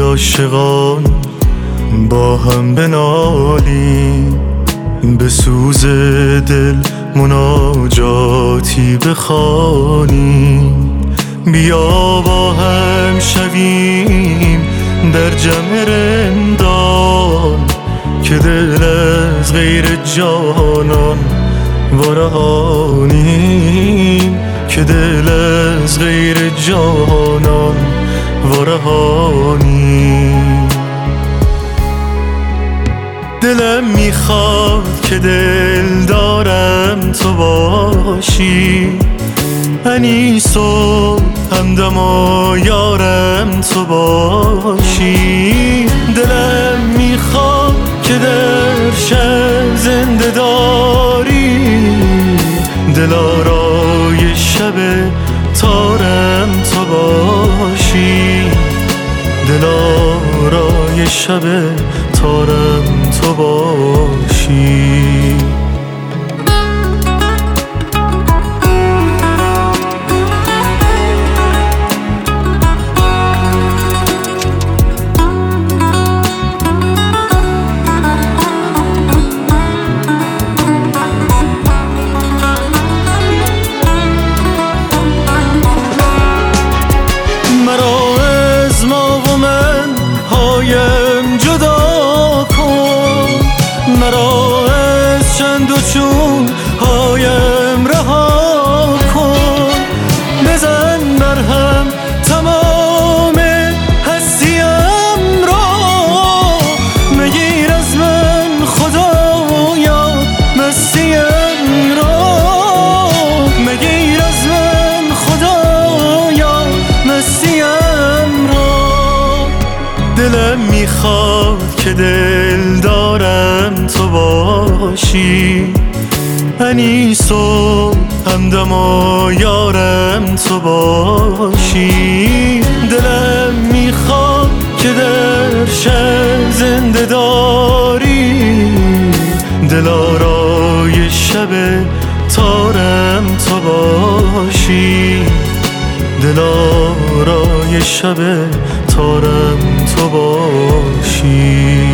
عاشقان با هم بنالیم، به سوز دل مناجاتی بخوانیم. بیا با هم شویم در جمع رندان، که دل از غیر جانان وارهانیم، که دل از غیر جانان وارهانیم. دلم میخواد که دل دارم تو باشی، انیس و همدم و یارم تو باشی. دلم میخواد که در شب زنده داری، دلارای شب تارم تو باشی، دلارای شب تارم تو باشی. مرا از چند و چون هایم رها کن، بزن برهم تمام هستیم را. مگیر از من خدایا مستیم را، مگیر از من خدایا مستیم را. دلم میخواد که دل دارم تو باشی، انیس و همدم و یارم تو باشی. دلم میخواد که در شب زنده داری، دلارای شب تارم تو باشی، دلارای شب تارم تو باشی.